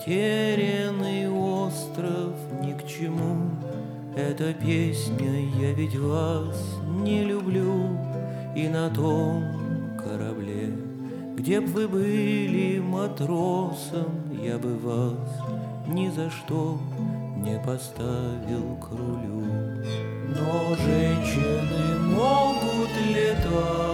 Затерянный остров ни к чему. Эта песня, я ведь вас не люблю. И на том корабле, где б вы были матросом, я бы вас ни за что не поставил к рулю. Но женщины могут летать,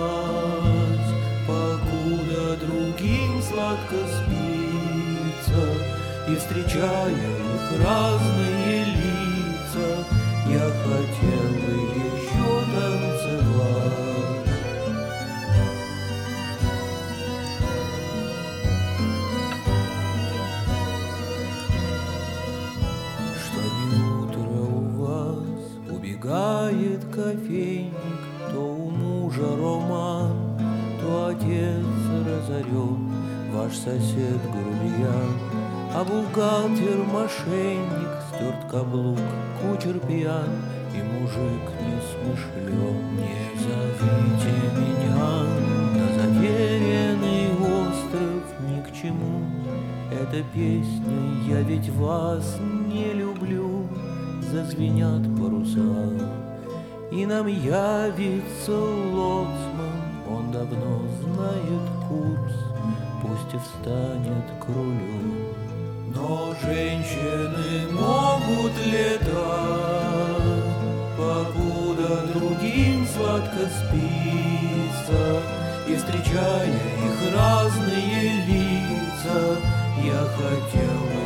покуда другим сладко спится. И встречая их разные лица, я хотел бы еще танцевать. Что не утро у вас, убегает кофейник, то у мужа роман, то отец разорен, ваш сосед грубиян, а бухгалтер мошенник, стерт каблук, кучер пьян, и мужик не смышлен. Не зовите меня на затерянный остров ни к чему. Эта песня, я ведь вас не люблю. Зазвенят паруса, и нам явится лоцман. Он давно знает курс, пусть и встанет к рулю. Но женщины могут летать, покуда другим сладко спится. И встречая их разные лица, я хотел